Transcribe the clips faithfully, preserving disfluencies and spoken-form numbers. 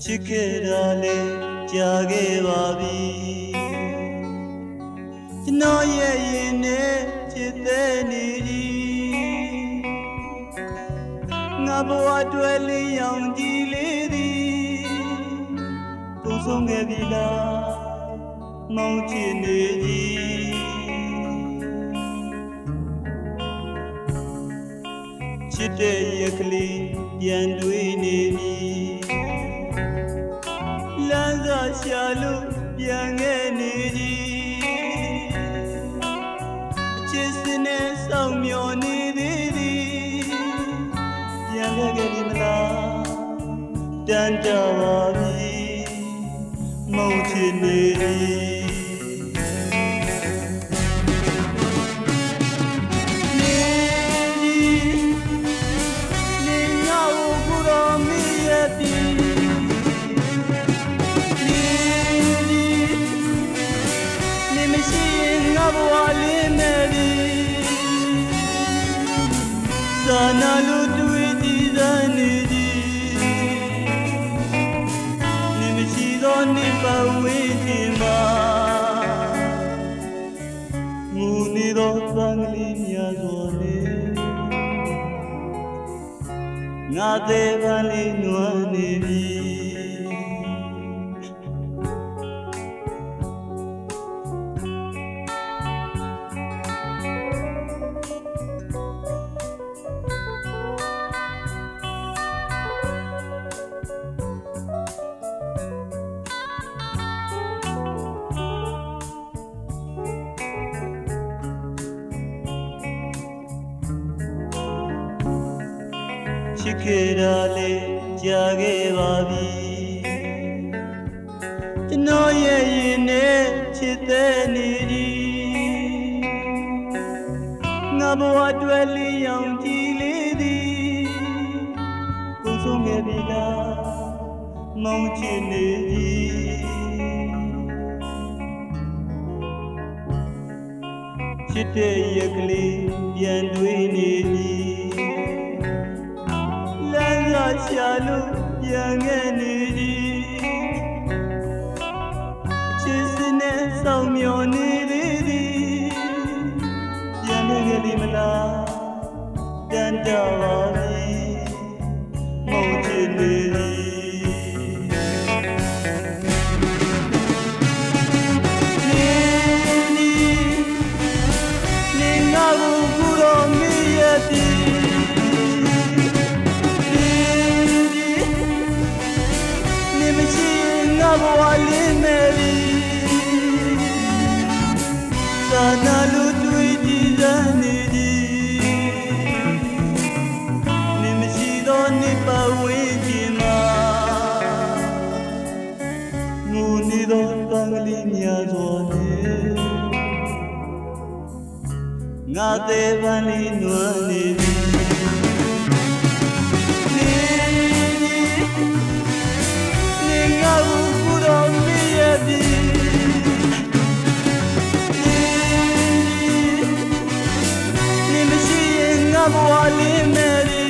ချစ်ခဲ့တာလေကြာခဲ့ပါပြီကျွန်တော်ရဲ့ရင်နဲ့ချစ်တဲ့နေကြီးငါဘဝတွေ့လေးရောင်ကြီးလေးသည်ကုန်ဆုံးခဲ့ပြီလားမောင်ချစ်နေကြီးချစ်တဲ့ရက်ကလေးပြန်တွေ့နေပြီလမ်းစာရှာလို့ပြန်ခဲ့နေကြီးအချစ်စနဲ့စောင့်မျှော်နေသေးသည်ပြန်ခဲ့ခဲ့ပြီမလားတန်ကြပါပြီမောင်ချစ်နေကြီးသာနာလို့တွေ့ကြည်စမ်းနေကြီးနေမရှိသောနေပါဝေးခြင်းမှာငူနေသောသံကလေးများစွာနဲ့ငါသေးပန်းလေးနွမ်းနေပြီချစ်ခဲ့တာလေကြာခဲ့ပါပြီကျွန်တော်ရဲ့ရင်နဲ့ချစ်တဲ့နေကြီးငါဘဝတွေ့လေးရောင်ကြီးလေးသည်ကုန်ဆုံးခဲ့ပြီလားမောင်ချစ်နေကြီးချစ်တဲ့ရက်ကလေးပြန်တွေ့နေပြီရှာလို့ပြန်ခဲ့နေကြီးချစ်စနဲ့စောင့်မျှော်နေသေးသည်ပြန်ခဲ့ခဲ့ပြီမလားတန်ကြပါပြီမောင်ချစ်နေကြီးနေငါကိုကူတော့မြည်ရသည်ဘဝလေးမဲ့ပြီသာနာလို့တွေ့ကြည်စမ်းနေသည်နေမရှိသောနေပါဝေးခြင်းမှာငူနေသောသံကလေးများစွာနဲ့ငါသေးပန်းလေးနွမ်းနေသည်ဘဝလေးမဲ့ရီ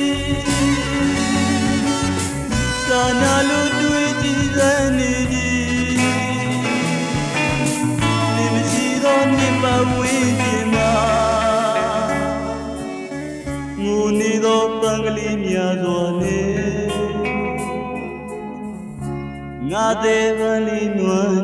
သာနာလို့တွေ့ကြည်စမ်းနေကြီးနေမရှိသောနေပါဝေးခြင်းမှာငူနေသောပန်းကလေးများစွာနဲ့ငါသေးပန်းလေးနွမ်း